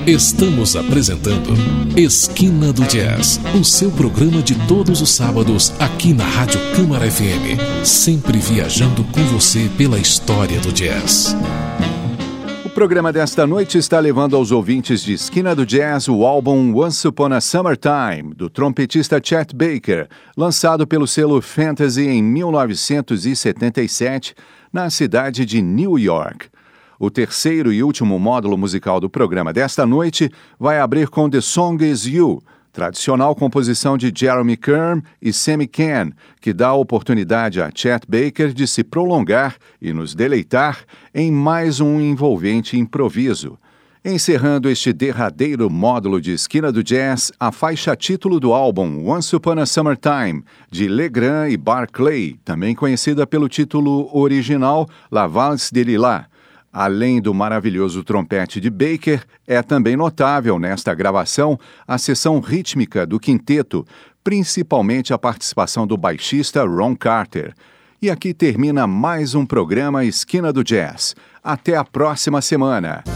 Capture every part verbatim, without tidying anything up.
Estamos apresentando Esquina do Jazz, o seu programa de todos os sábados aqui na Rádio Câmara F M, sempre viajando com você pela história do jazz. O programa desta noite está levando aos ouvintes de Esquina do Jazz o álbum Once Upon a Summertime, do trompetista Chet Baker, lançado pelo selo Fantasy em mil novecentos e setenta e sete, na cidade de New York. O terceiro e último módulo musical do programa desta noite vai abrir com The Song Is You, tradicional composição de Jeremy Kern e Sammy Cahn, que dá a oportunidade a Chet Baker de se prolongar e nos deleitar em mais um envolvente improviso. Encerrando este derradeiro módulo de Esquina do Jazz, a faixa título do álbum Once Upon a Summertime, de Legrand e Barclay, também conhecida pelo título original La Valse de Lilas. Além do maravilhoso trompete de Baker, é também notável nesta gravação a seção rítmica do quinteto, principalmente a participação do baixista Ron Carter. E aqui termina mais um programa Esquina do Jazz. Até a próxima semana!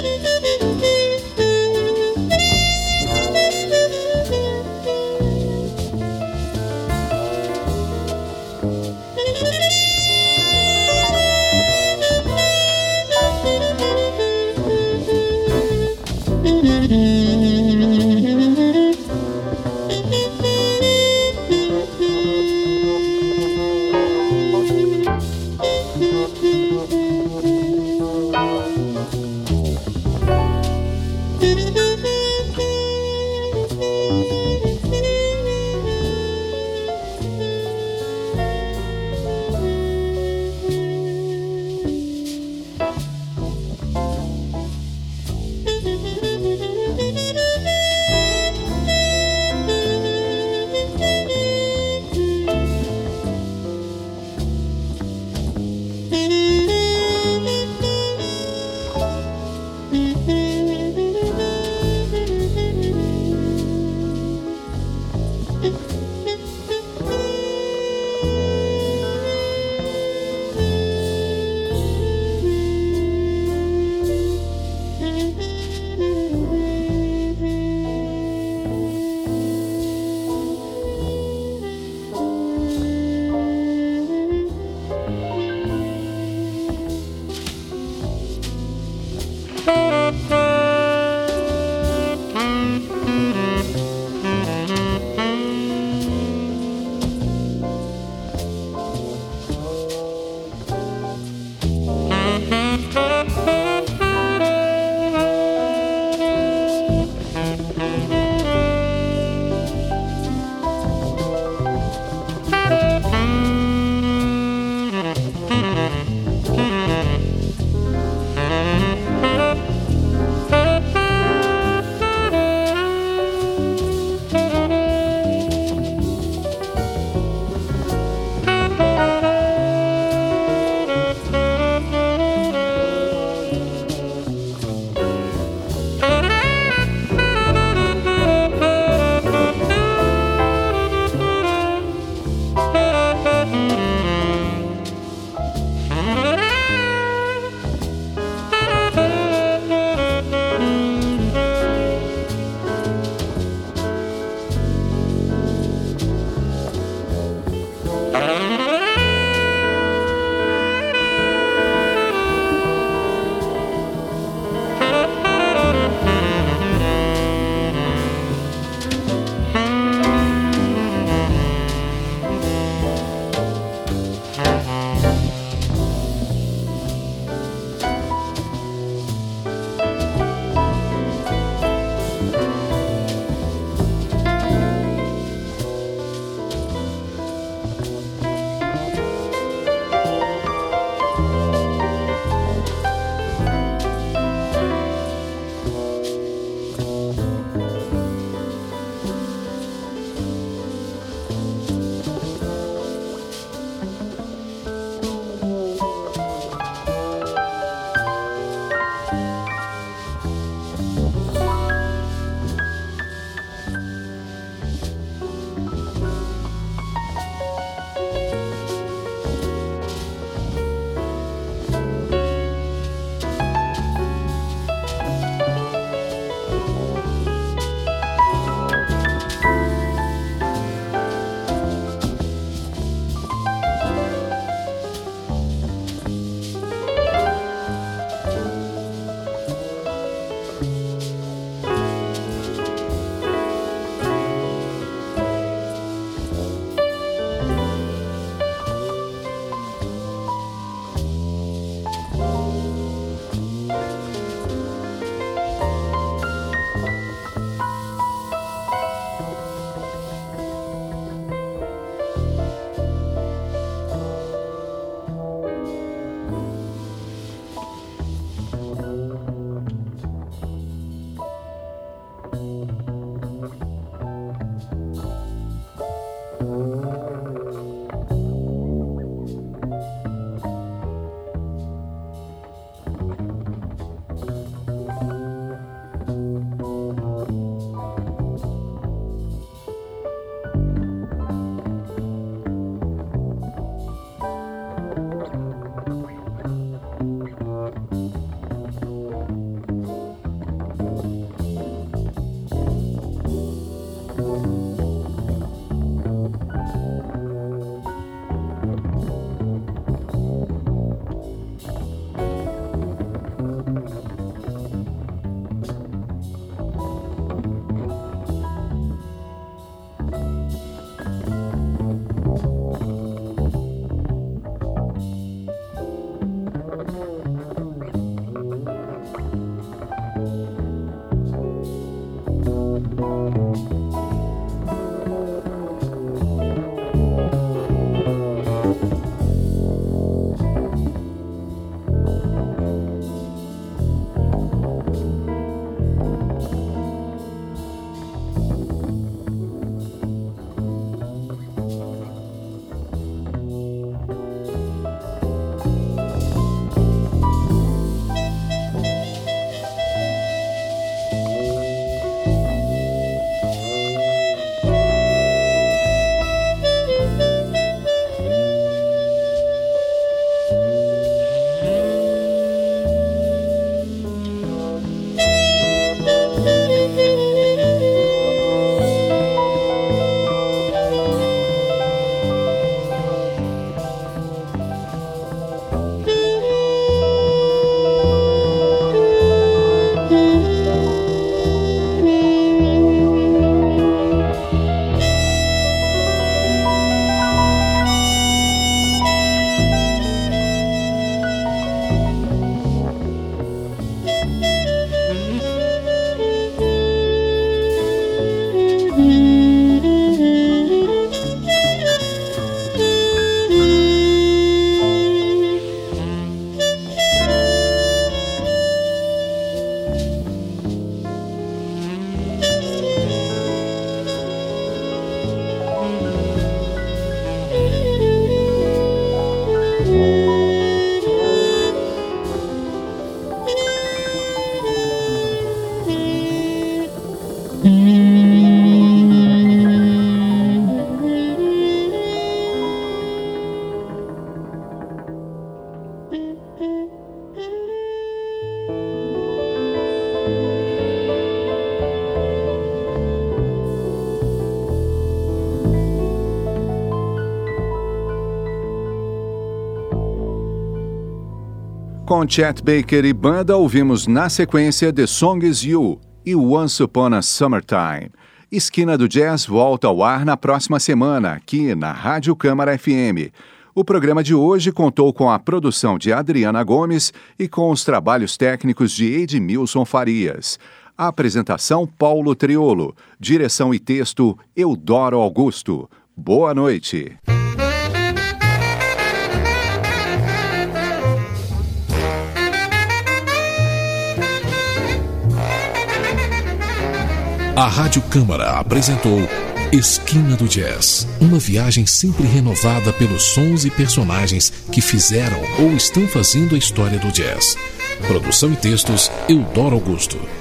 Música Com Chet Baker e banda, ouvimos na sequência The Song Is You e Once Upon a Summertime. Esquina do Jazz volta ao ar na próxima semana, aqui na Rádio Câmara F M. O programa de hoje contou com a produção de Adriana Gomes e com os trabalhos técnicos de Edmilson Farias. A apresentação, Paulo Triolo. Direção e texto, Eudoro Augusto. Boa noite. A Rádio Câmara apresentou Esquina do Jazz, uma viagem sempre renovada pelos sons e personagens que fizeram ou estão fazendo a história do jazz. Produção e textos, Eudoro Augusto.